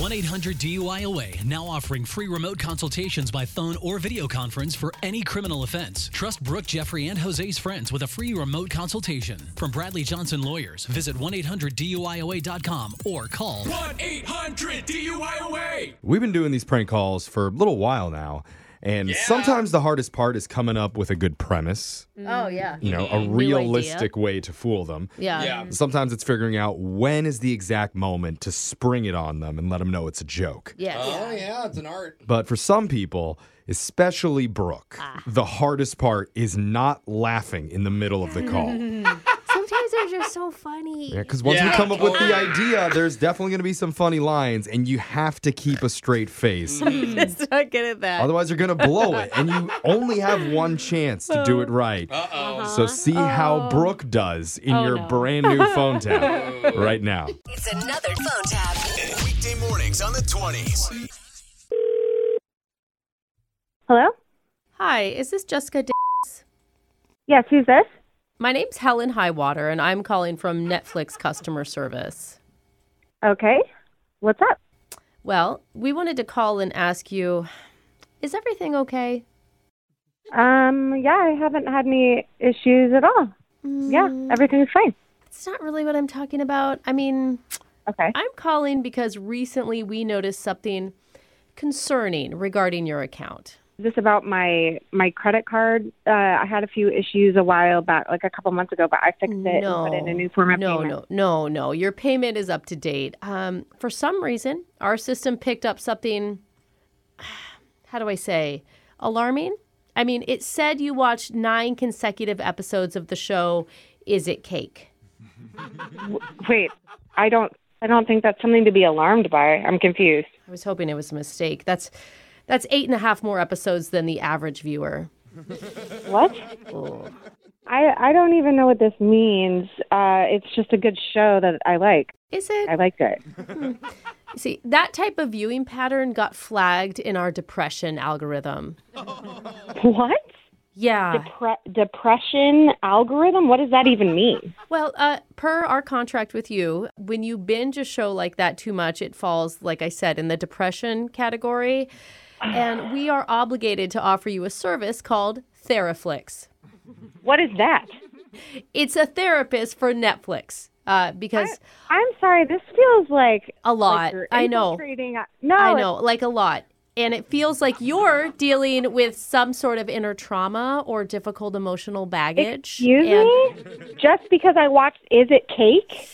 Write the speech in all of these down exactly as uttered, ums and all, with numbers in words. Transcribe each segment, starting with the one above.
one eight hundred D U I O A, now offering free remote consultations by phone or video conference for any criminal offense. Trust Brooke, Jeffrey, and Jose's friends with a free remote consultation. From Bradley Johnson Lawyers, visit one eight hundred D U I O A dot com or call one eight hundred D U I O A. We've been doing these prank calls for a little while now, and Yeah. sometimes the hardest part is coming up with a good premise, Oh, yeah. you know, a New realistic way to fool them. Yeah. Yeah. Sometimes it's figuring out when is the exact moment to spring it on them and let them know it's a joke. Yes. Oh, yeah, it's an art. But for some people, especially Brooke, the hardest part is not laughing in the middle of the call. Sometimes they're just so funny. Yeah, because once we Yeah, come up with the totally. idea, there's definitely going to be some funny lines, and you have to keep a straight face. Just not good at that. Otherwise, you're going to blow it, and you only have one chance to do it right. Uh-oh. So see how Brooke does in Oh, your no. brand new phone tap right now. It's another phone tap. Weekday mornings on the twenties. Hello? Hi, is this Jessica D- Yes, who's this? My name's Helen Highwater, and I'm calling from Netflix customer service. Okay. What's up? Well, we wanted to call and ask you, is everything okay? Um, yeah, I haven't had any issues at all. Yeah, everything's fine. It's not really what I'm talking about. I mean, Okay. I'm calling because recently we noticed something concerning regarding your account. Is this about my my credit card? Uh, I had a few issues a while back, like a couple months ago, but I fixed it No. and put in a new form of No, payment. no, no, no. Your payment is up to date. Um, for some reason, our system picked up something, how do I say, alarming? I mean, it said you watched nine consecutive episodes of the show, Is It Cake? W- Wait, I don't I don't think that's something to be alarmed by. I'm confused. I was hoping it was a mistake. That's that's eight and a half more episodes than the average viewer. What? I I don't even know what this means. Uh, it's just a good show that I like. Is it? I liked it. See, that type of viewing pattern got flagged in our depression algorithm. What? Yeah. Depre- depression algorithm? What does that even mean? Well, uh, per our contract with you, when you binge a show like that too much, it falls, like I said, in the depression category. And we are obligated to offer you a service called Theraflix. What is that? It's a therapist for Netflix uh, because I'm sorry. This feels like a lot. like you're I know. infiltrating- No, I it's- know, like a lot. And it feels like you're dealing with some sort of inner trauma or difficult emotional baggage. Excuse And- me? Just because I watched Is It Cake?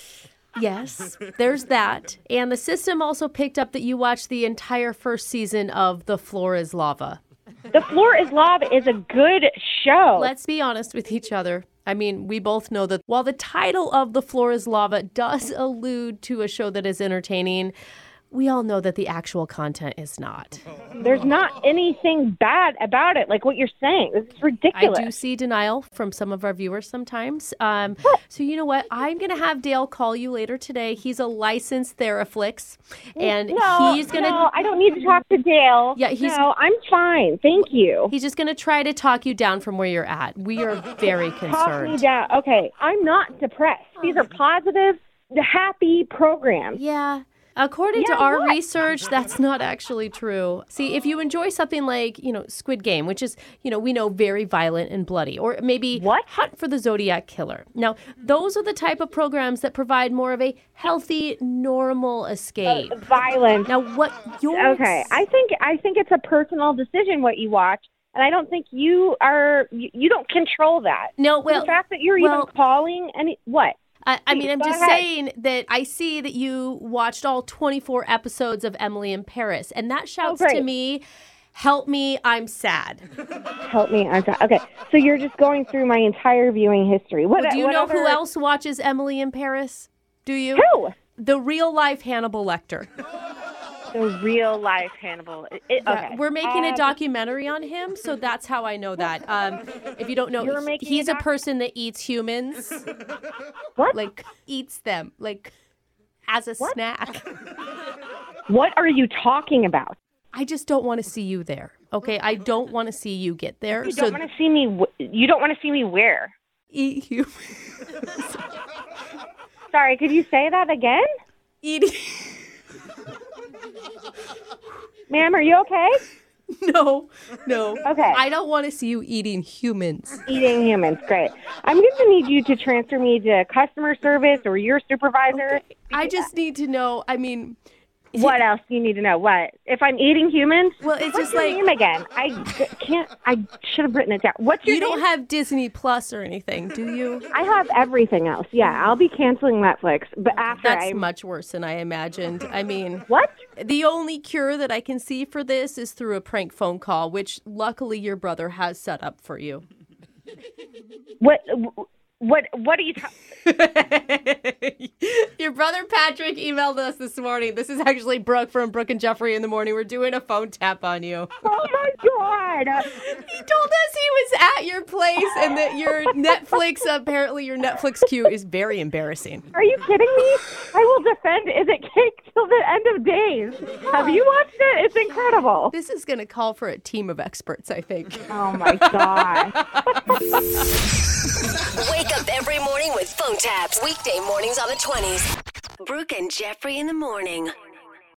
Yes, there's that. And the system also picked up that you watched the entire first season of The Floor is Lava. The Floor is Lava is a good show. Let's be honest with each other. I mean, we both know that while the title of The Floor is Lava does allude to a show that is entertaining, we all know that the actual content is not. There's not anything bad about it, like what you're saying. This is ridiculous. I do see denial from some of our viewers sometimes. Um, so you know what? I'm going to have Dale call you later today. He's a licensed Theraflix, and no, he's going to... no, I don't need to talk to Dale. Yeah, he's- No, I'm fine. Thank you. He's just going to try to talk you down from where you're at. We are very Talk me concerned. down. Okay, I'm not depressed. These are positive, happy programs. Yeah. According Yeah, to our what? research, that's not actually true. See, if you enjoy something like, you know, Squid Game, which is, you know, we know very violent and bloody, or maybe What? Hunt for the Zodiac Killer. Now, those are the type of programs that provide more of a healthy, normal escape. Violence. Now, what you're... Okay, I think I think it's a personal decision what you watch, and I don't think you are. You, you don't control that. No, well... the fact that you're well- even calling any what? I, I mean, I'm Go just ahead. saying that I see that you watched all twenty-four episodes of Emily in Paris, and that shouts to Oh, great. me, help me, I'm sad. Help me. I'm sorry. Okay, so you're just going through my entire viewing history. What? Well, do you know who whatever- else watches Emily in Paris? Do you? Who? The real life Hannibal Lecter. The real life Hannibal. It, it- Yeah, okay. We're making Uh, a documentary on him, so that's how I know that. Um, if you don't know, You're making he's a a doc- person that eats humans. What? Like, eats them, like, as a snack. What are you talking about? I just don't want to see you there, okay? I don't want to see you get there. You so don't want to see me. wh- You don't want to see me where? eat humans. Sorry, could you say that again? Eating. Ma'am, are you okay? No, no. Okay. I don't want to see you eating humans. Eating humans, great. I'm going to need you to transfer me to customer service or your supervisor. Okay. I just need to know, I mean... What else do you need to know? What? If I'm eating humans? Well, it's What's just your like... name again? I g- can't... I should have written it down. What's your You don't name? have Disney Plus or anything, do you? I have everything else. Yeah, I'll be canceling Netflix. But after That's I... much worse than I imagined. I mean... What? The only cure that I can see for this is through a prank phone call, which luckily your brother has set up for you. What... What What are you talking... Your brother Patrick emailed us this morning. This is actually Brooke from Brooke and Jeffrey in the Morning. We're doing a phone tap on you. Oh, my God. He told us he was at your place and that your Netflix, apparently your Netflix queue is very embarrassing. Are you kidding me? I will defend Is It Cake till the end of days. Have you watched it? It's incredible. This is going to call for a team of experts, I think. Oh, my God. Wake up every morning with phone taps. Weekday mornings on the twenties. Brooke and Jeffrey in the morning.